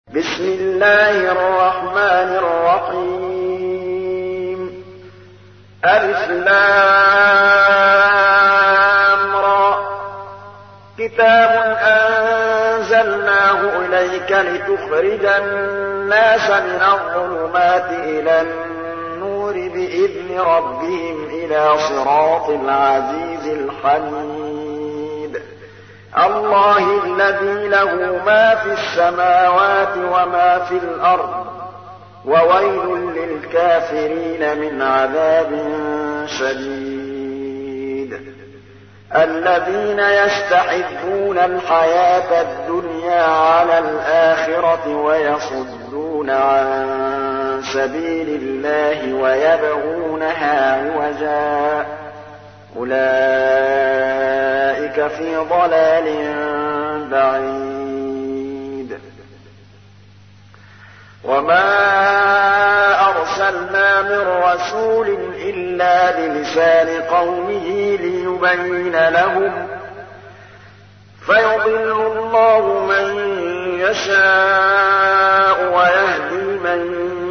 بسم الله الرحمن الرحيم ألف لام را كتاب أنزلناه إليك لتخرج الناس من الظلمات إلى النور بإذن ربهم إلى صراط العزيز الحميد الله الذي له ما في السماوات وما في الأرض وويل للكافرين من عذاب شديد الذين يستحبون الحياة الدنيا على الآخرة ويصدون عن سبيل الله ويبغونها عوجا أولئك في ضلال بعيد وما أرسلنا من رسول إلا بلسان قومه ليبين لهم فيضل الله من يشاء ويهدي من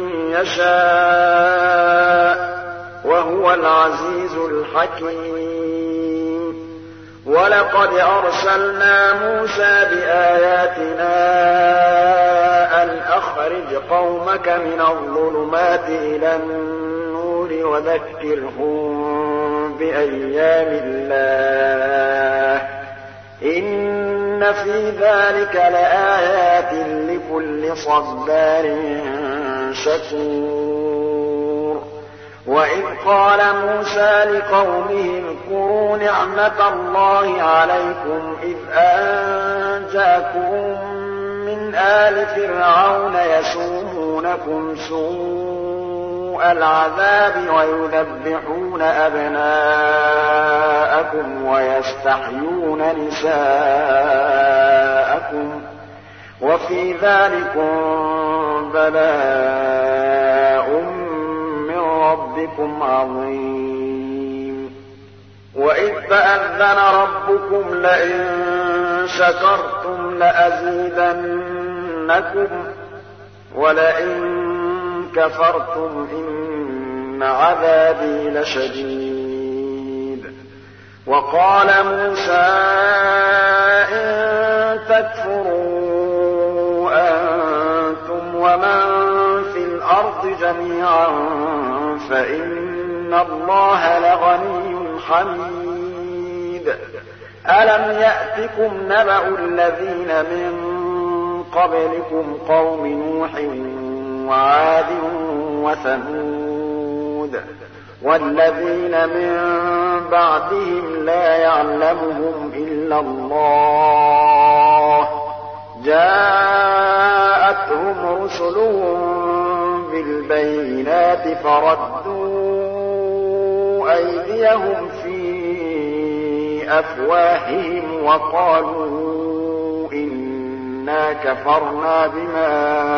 يشاء وهو العزيز الحكيم ولقد أرسلنا موسى بآياتنا أن أخرج قومك من الظلمات إلى النور وذكرهم بأيام الله إن في ذلك لآيات لكل صبار شكور وإذ قال موسى لقومه اذكروا نعمة الله عليكم إذ أنجاكم من آل فرعون يسومونكم سوء العذاب ويذبحون أبناءكم ويستحيون نساءكم وفي ذلكم بلاء من ربكم عظيم وإذ تأذن ربكم لئن شكرتم لأزيدنكم ولئن كفرتم إن عذابي لشديد وقال موسى إن تكفروا أنتم ومن في الأرض جميعا فإن الله لغني حميد ألم يأتكم نبأ الذين من قبلكم قوم نوح وعاد وثمود والذين من بعدهم لا يعلمهم إلا الله جاءتهم رسلهم بالبينات فردوا أيديهم في أفواههم وقالوا إنا كفرنا بما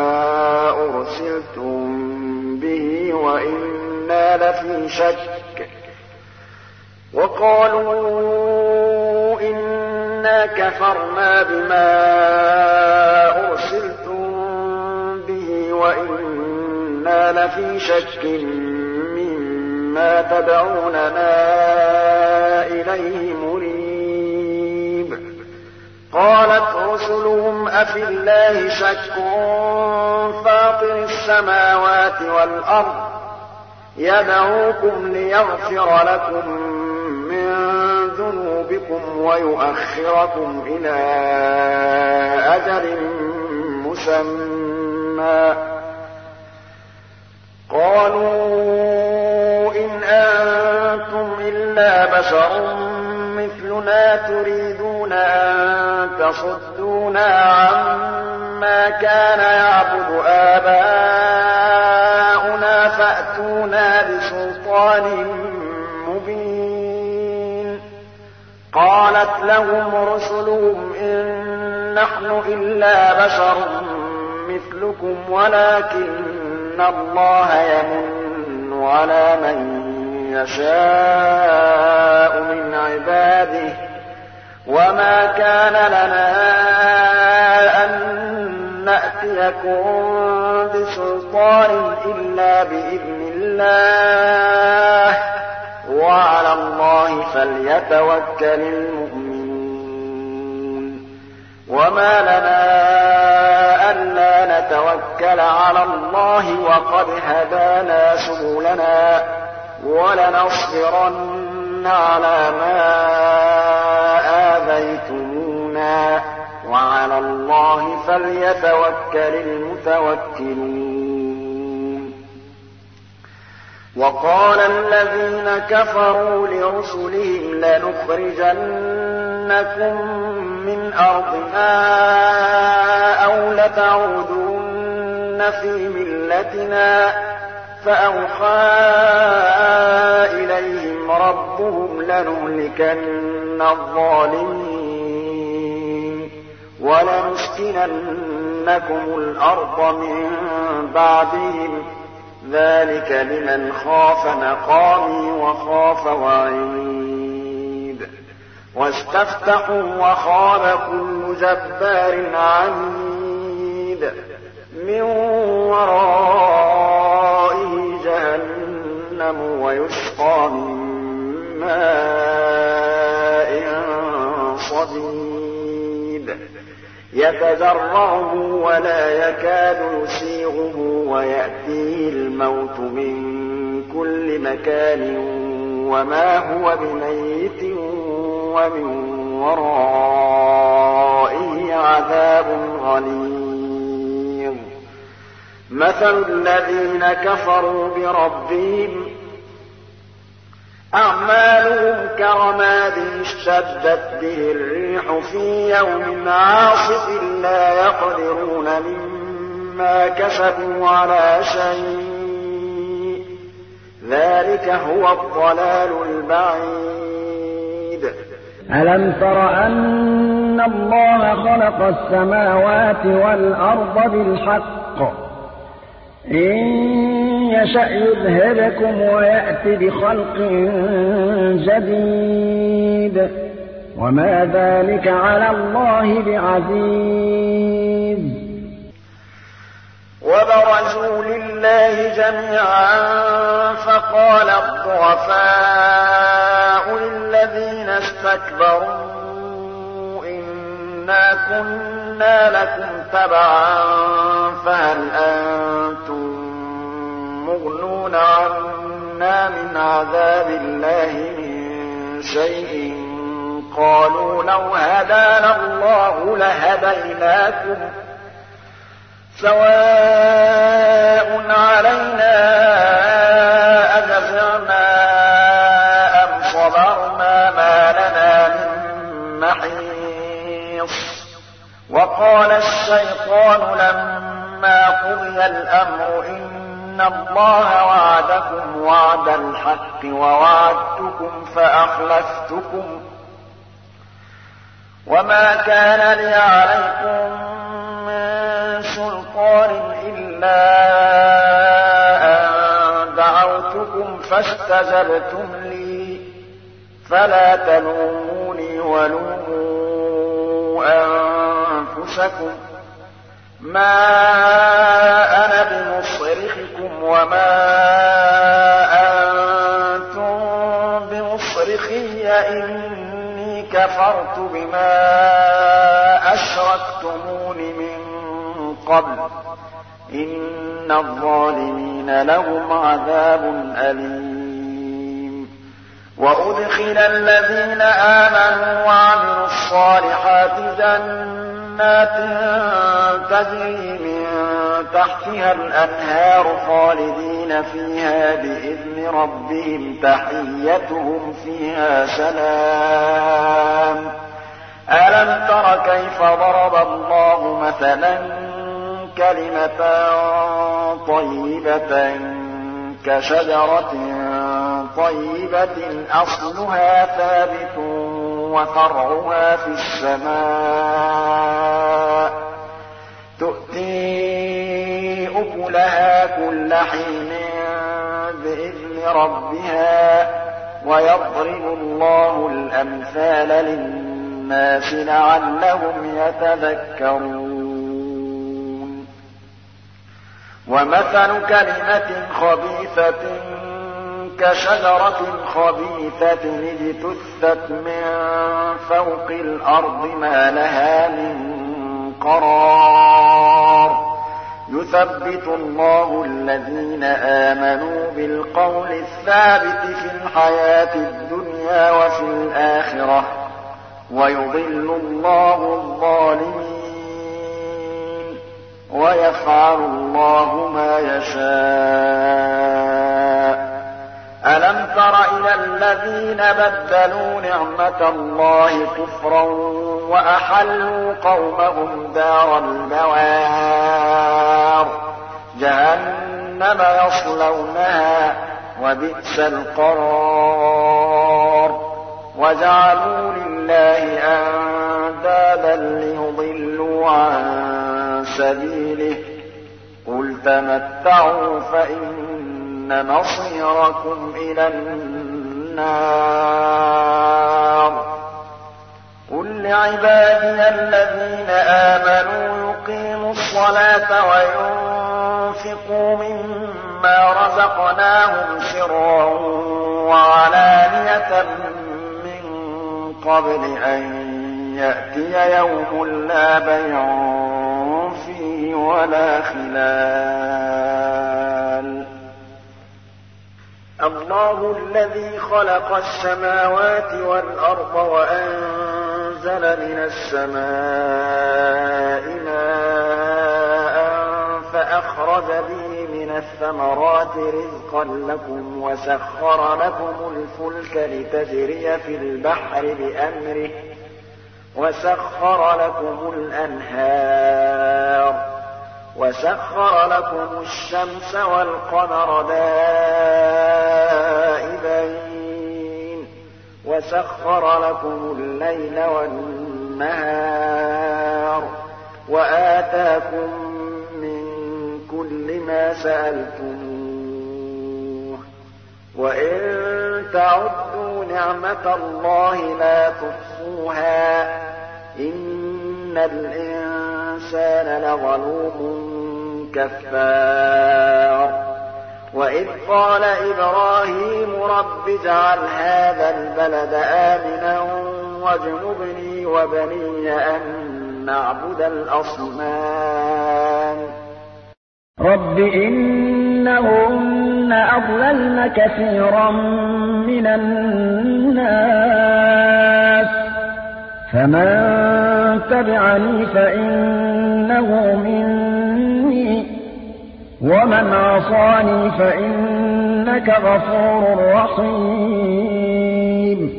أرسلتم به وإنا لفي شك وقالوا إنا كفرنا بما أرسلتم به وإنا لفي شك مما تدعوننا إليه مريب قالت رسلهم أفي الله شك فاطر السماوات والأرض يدعوكم ليغفر لكم من ذنوبكم ويؤخركم إلى أجل مسمى قالوا إن أنتم إلا بشر مثلنا تريدون أن تصدونا عما كان يعبد آباؤنا فأتونا بسلطان مبين قالت لهم رسلهم إن نحن إلا بشر مثلكم ولكن الله يمن على من يشاء من عباده وما كان لنا أن نأتيكم بسلطان إلا بإذن الله وعلى الله فليتوكل المؤمنون وما لنا ألا نتوكل على الله وقد هدانا سبلنا ولنصبرن على ما آذيتمونا وعلى الله فليتوكل المتوكلون وقال الذين كفروا لرسلهم لنخرجنكم من أرضنا أو لتعودن في ملتنا فأوحى إليهم ربهم لنهلكن الظالمين ولنسكننكم الأرض من بعدهم ذلك لمن خاف مقامي وخاف وعيد واستفتحوا وخاب كل جبار عنيد من ورائه جهنم ويسقى من ماء صديد يتجرعه ولا يكاد يسيغه ويأتيه الموت من كل مكان وما هو بميت ومن ورائه عذاب غليظ مثل الذين كفروا بربهم أعمالهم كرماد اشتدت به الريح في يوم عاصف لا يقدرون مما كسبوا على شيء ذلك هو الضلال البعيد ألم تر أن الله خلق السماوات والأرض بالحق إن يشأ يذهبكم ويأتي بخلق جديد وما ذلك على الله بعزيز وبرزوا لله جميعا فقال الضعفاء للذين استكبروا إنا كنا لكم تبعا فهل أنتم مغنون عنا من عذاب الله من شيء قالوا لو هدانا الله لهديناكم سواء علينا أجزعنا أم صبرنا ما لنا من محيص وقال الشيطان لما قضي الأمر إن الله وعدكم وعد الحق ووعدتكم فأخلفتكم وما كان لي عليكم من سلطان إلا أن دعوتكم فاستجبتم لي فلا تلوموني ولوموا أنفسكم ما أنا بمصرخكم وما أنتم بمصرخي إني كفرت بما أشركتمون من قبل إن الظالمين لهم عذاب أليم وأدخل الذين آمنوا وعملوا الصالحات جنات تجري من تحتها الأنهار خالدين فيها بإذن ربهم تحيتهم فيها سلام ألم تر كيف ضرب الله مثلا كلمة طيبة كشجرة طيبة أصلها ثابت وفرعها في السماء تؤتي أكلها كل حين بإذن ربها ويضرب الله الأمثال للناس لعلهم يتذكرون ومثل كلمة خبيثة كشجرة خبيثة اجتثت من فوق الأرض ما لها من قرار يثبت الله الذين آمنوا بالقول الثابت في الحياة الدنيا وفي الآخرة ويضل الله الظالمين ويفعل الله ما يشاء. ألم تر إلى الذين بدلوا نعمة الله كفرا وأحلوا قومهم دار البوار جهنم يصلونها وبئس القرار وجعلوا لله أندادا ليضلوا عن سبيله قل تمتعوا فإن مصيركم إلى النار. قل لعبادي الذين آمنوا يقيموا الصلاة وينفقوا مما رزقناهم سرا وعلانية من قبل أن يأتي يوم لا بيع فيه ولا خلال. الله الذي خلق السماوات والأرض وأنزل من السماء ماء فأخرج به من الثمرات رزقا لكم وسخر لكم الفلك لتجري في البحر بأمره وسخر لكم الأنهار وسخر لكم الشمس والقمر دائبين وسخر لكم الليل والنهار وآتاكم من كل ما سألتموه وإن تعدوا نعمة الله لا تحصوها إن الإنسان لظلوم كفار. وإذ قال إبراهيم رب اجعل هذا البلد آمنا واجنبني وبني أن نعبد الأصنام. رب إنهن أضللن كثيرا من الناس فمن تبعني فإنه مني ومن عصاني فإنك غفور رحيم.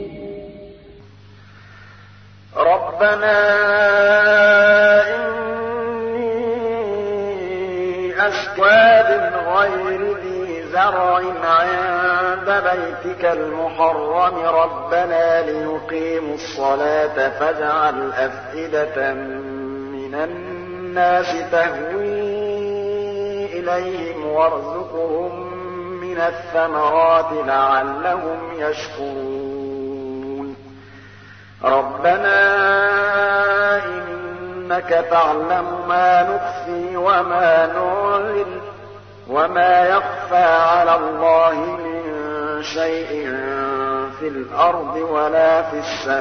ربنا إني أسكى غير ذي زرع عند بيتك المحرم ربنا ليقيموا الصلاة فاجعل أفئدة من الناس تهوي إليهم وارزقهم من الثمرات لعلهم يشكرون. ربنا إنك تعلم ما نخفي وما نعلن وما يخفى على الله من شيء في الأرض ولا في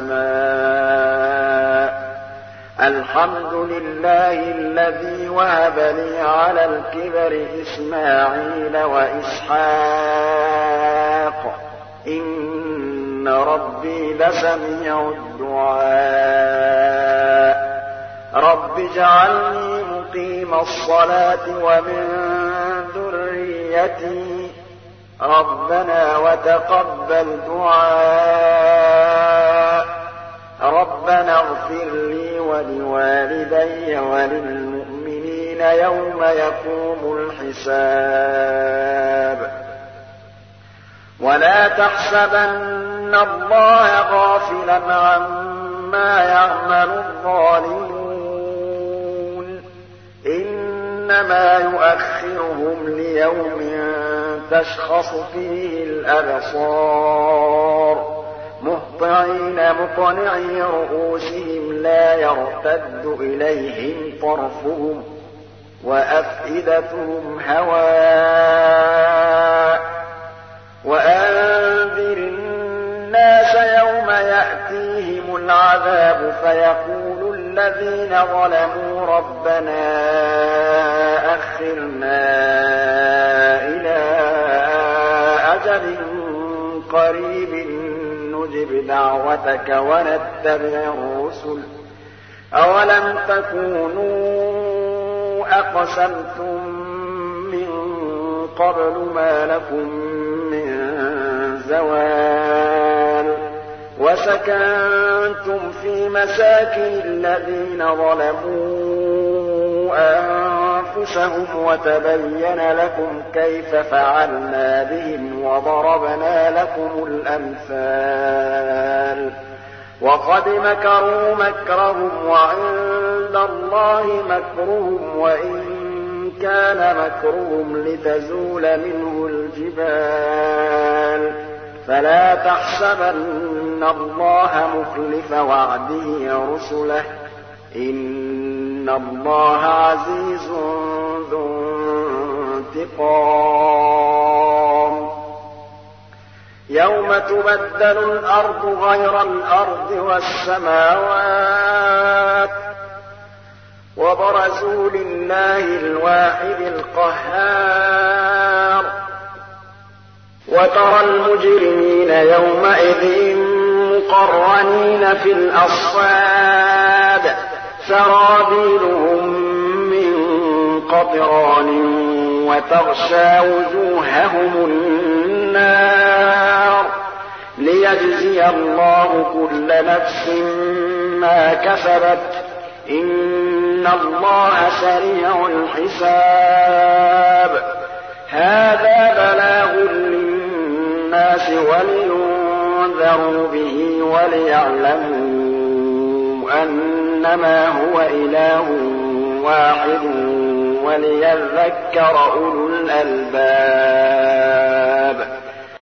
السماء. الحمد لله الذي وهب لي على الكبر إسماعيل وإسحاق إن ربي لسميع الدعاء. رب اجعلني مقيم الصلاة ومن ذريتي ربنا وتقبل دعاء. ربنا اغفر لي ولوالدي وللمؤمنين يوم يقوم الحساب. ولا تحسبن الله غافلا عما يعمل الظالمون إنما يؤخرهم ليوم تشخص فيه الأبصار مهطعين مقنعي رؤوسهم لا يرتد إليهم طرفهم وأفئدتهم هواء وأنذر الناس يوم يأتيهم العذاب فيقول الذين ظلموا ربنا أخرنا إلى أجل قريب نجب دعوتك ونتبع الرسل أولم تكونوا أقسمتم من قبل ما لكم من زوال وسكنتم في مساكن الذين ظلموا أنفسهم وتبين لكم كيف فعلنا بهم وضربنا لكم الأمثال وقد مكروا مكرهم وعند الله مكرهم وإن كان مكرهم لتزول منه الجبال فلا تحسبن الله مخلف وعده رسله إن الله عزيز ذو انتقام يوم تبدل الأرض غير الأرض والسماوات وبرزوا لله الواحد القهار وترى المجرمين يومئذ مقرنين في الأصفاد سرابيلهم من قطران وتغشى وجوههم النار ليجزي الله كل نفس ما كسبت إن الله سريع الحساب هذا بلاغ للناس ولينذروا به وليعلموا أنما هو إله واحد وليذكر أولو الألباب